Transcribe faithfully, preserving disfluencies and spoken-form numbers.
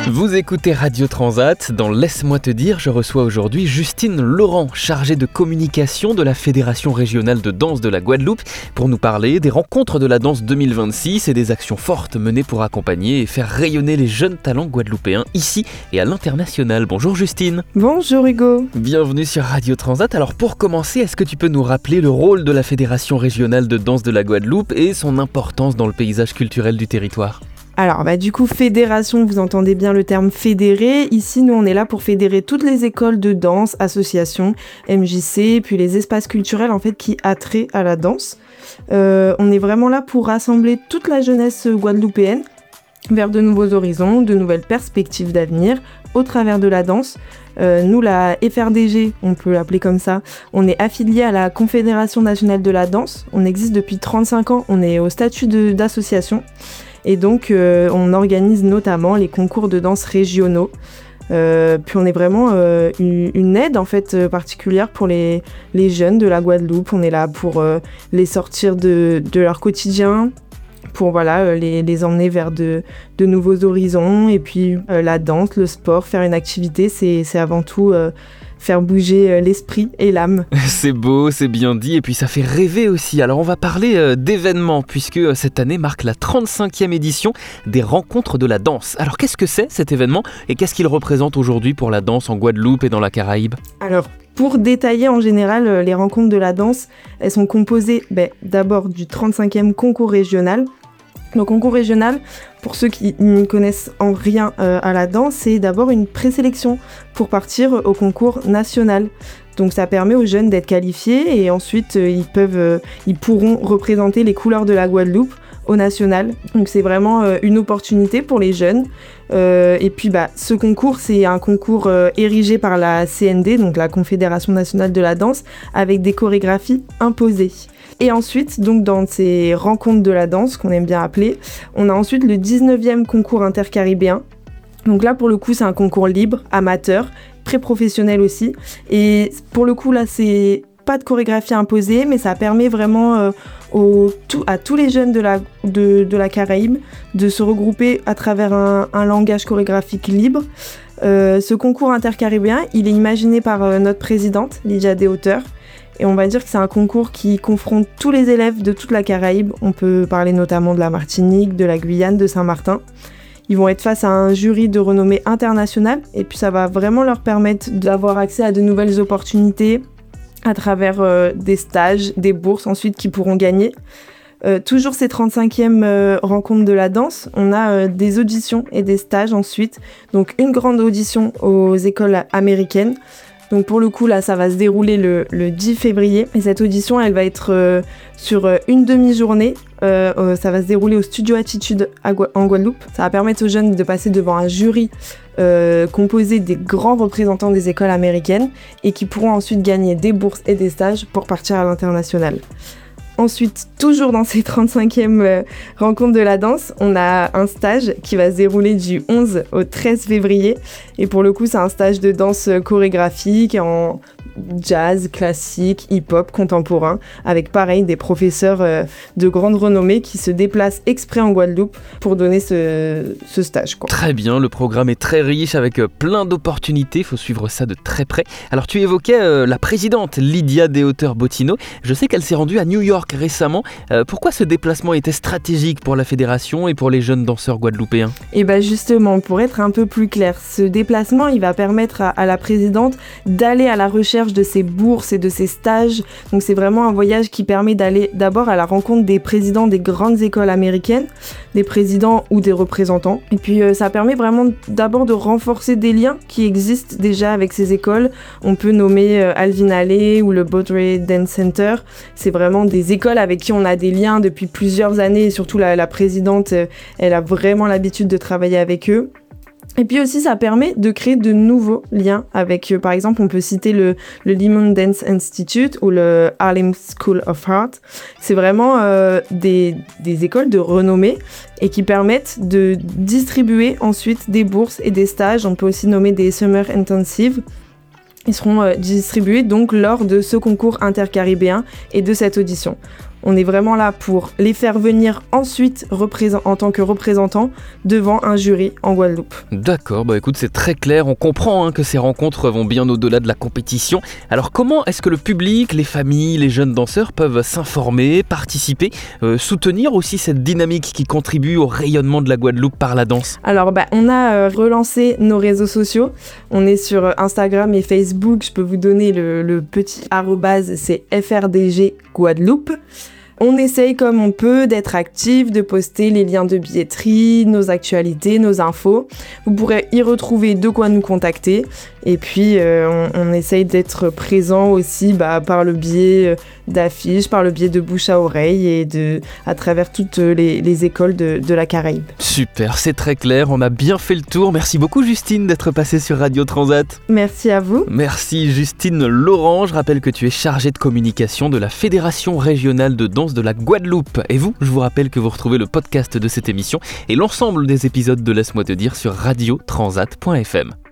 Vous écoutez Radio Transat. Dans Laisse-moi te dire, je reçois aujourd'hui Justine Laurent, chargée de communication de la Fédération régionale de danse de la Guadeloupe, pour nous parler des rencontres de la danse deux mille vingt-six et des actions fortes menées pour accompagner et faire rayonner les jeunes talents guadeloupéens ici et à l'international. Bonjour Justine. Bonjour Hugo. Bienvenue sur Radio Transat. Alors pour commencer, est-ce que tu peux nous rappeler le rôle de la Fédération régionale de danse de la Guadeloupe et son importance dans le paysage culturel du territoire ? Alors bah du coup fédération, vous entendez bien le terme fédérer. Ici nous on est là pour fédérer toutes les écoles de danse, associations, M J C, puis les espaces culturels en fait qui attraient à la danse. Euh, on est vraiment là pour rassembler toute la jeunesse guadeloupéenne vers de nouveaux horizons, de nouvelles perspectives d'avenir au travers de la danse. Euh, nous, la F R D G, on peut l'appeler comme ça, on est affilié à la Confédération nationale de la danse. On existe depuis trente-cinq ans, on est au statut de, d'association. Et donc, euh, on organise notamment les concours de danse régionaux. Euh, puis on est vraiment euh, une, une aide en fait euh, particulière pour les, les jeunes de la Guadeloupe. On est là pour euh, les sortir de, de leur quotidien, pour voilà, euh, les, les emmener vers de, de nouveaux horizons. Et puis euh, la danse, le sport, faire une activité, c'est, c'est avant tout euh, faire bouger euh, l'esprit et l'âme. C'est beau, c'est bien dit, et puis ça fait rêver aussi. Alors on va parler euh, d'événements, puisque euh, cette année marque la trente-cinquième édition des Rencontres de la danse. Alors qu'est-ce que c'est cet événement, et qu'est-ce qu'il représente aujourd'hui pour la danse en Guadeloupe et dans la Caraïbe ? Alors, pour détailler en général euh, les rencontres de la danse, elles sont composées ben, d'abord du trente-cinquième concours régional. Le concours régional, pour ceux qui n'y connaissent en rien euh, à la danse, c'est d'abord une présélection pour partir au concours national. Donc ça permet aux jeunes d'être qualifiés et ensuite euh, ils, peuvent, euh, ils pourront représenter les couleurs de la Guadeloupe au national. Donc c'est vraiment euh, une opportunité pour les jeunes. Euh, et puis bah, ce concours, c'est un concours euh, érigé par la C N D, donc la Confédération nationale de la danse, avec des chorégraphies imposées. Et ensuite, donc dans ces rencontres de la danse, qu'on aime bien appeler, on a ensuite le dix-neuvième concours intercaribéen. Donc là, pour le coup, c'est un concours libre, amateur, très professionnel aussi. Et pour le coup, là, c'est pas de chorégraphie imposée, mais ça permet vraiment euh, au, tout, à tous les jeunes de la, de, de la Caraïbe de se regrouper à travers un, un langage chorégraphique libre. Euh, ce concours intercaribéen, il est imaginé par euh, notre présidente, Lydia Deshauteurs. Et on va dire que c'est un concours qui confronte tous les élèves de toute la Caraïbe. On peut parler notamment de la Martinique, de la Guyane, de Saint-Martin. Ils vont être face à un jury de renommée internationale et puis ça va vraiment leur permettre d'avoir accès à de nouvelles opportunités à travers euh, des stages, des bourses ensuite qu'ils pourront gagner. Euh, toujours ces trente-cinquième euh, rencontres de la danse, on a euh, des auditions et des stages ensuite. Donc une grande audition aux écoles américaines. Donc pour le coup, là, ça va se dérouler le, le dix février. Et cette audition, elle va être euh, sur euh, une demi-journée. Euh, euh, ça va se dérouler au Studio Attitude à Gua- en Guadeloupe. Ça va permettre aux jeunes de passer devant un jury euh, composé des grands représentants des écoles américaines et qui pourront ensuite gagner des bourses et des stages pour partir à l'international. Ensuite, toujours dans ces trente-cinquième euh, rencontres de la danse, on a un stage qui va se dérouler du onze au treize février. Et pour le coup, c'est un stage de danse chorégraphique en jazz, classique, hip-hop, contemporain, avec pareil des professeurs euh, de grande renommée qui se déplacent exprès en Guadeloupe pour donner ce, ce stage, quoi. Très bien, le programme est très riche avec euh, plein d'opportunités, il faut suivre ça de très près. Alors tu évoquais euh, la présidente Lydia Deshauteurs-Bottino, je sais qu'elle s'est rendue à New York récemment. Euh, pourquoi ce déplacement était stratégique pour la fédération et pour les jeunes danseurs guadeloupéens ? Et bien justement, pour être un peu plus clair, ce déplacement, il va permettre à, à la présidente d'aller à la recherche de ses bourses et de ses stages. Donc c'est vraiment un voyage qui permet d'aller d'abord à la rencontre des présidents des grandes écoles américaines, des présidents ou des représentants. Et puis euh, ça permet vraiment d'abord de renforcer des liens qui existent déjà avec ces écoles. On peut nommer euh, Alvin Ailey ou le Baudrey Dance Center. C'est vraiment des écoles avec qui on a des liens depuis plusieurs années et surtout la, la présidente, euh, elle a vraiment l'habitude de travailler avec eux. Et puis aussi, ça permet de créer de nouveaux liens avec, euh, par exemple, on peut citer le, le Lemon Dance Institute ou le Harlem School of Art. C'est vraiment euh, des, des écoles de renommée et qui permettent de distribuer ensuite des bourses et des stages. On peut aussi nommer des Summer Intensive. Ils seront euh, distribués donc lors de ce concours intercaribéen et de cette audition. On est vraiment là pour les faire venir ensuite représent- en tant que représentants devant un jury en Guadeloupe. D'accord, bah écoute, c'est très clair, on comprend hein, que ces rencontres vont bien au-delà de la compétition. Alors comment est-ce que le public, les familles, les jeunes danseurs peuvent s'informer, participer, euh, soutenir aussi cette dynamique qui contribue au rayonnement de la Guadeloupe par la danse ? Alors bah, on a euh, relancé nos réseaux sociaux, on est sur Instagram et Facebook, je peux vous donner le, le petit arrobase, c'est F R D G Guadeloupe. On essaye comme on peut d'être actif, de poster les liens de billetterie, nos actualités, nos infos. Vous pourrez y retrouver de quoi nous contacter. Et puis, euh, on, on essaye d'être présent aussi bah, par le biais d'affiches, par le biais de bouche à oreille et de, à travers toutes les, les écoles de, de la Caraïbe. Super, c'est très clair, on a bien fait le tour. Merci beaucoup Justine d'être passée sur Radio Transat. Merci à vous. Merci Justine Laurent. Je rappelle que tu es chargée de communication de la Fédération régionale de danse de la Guadeloupe. Et vous, je vous rappelle que vous retrouvez le podcast de cette émission et l'ensemble des épisodes de Laisse-moi te dire sur radio transat point f m.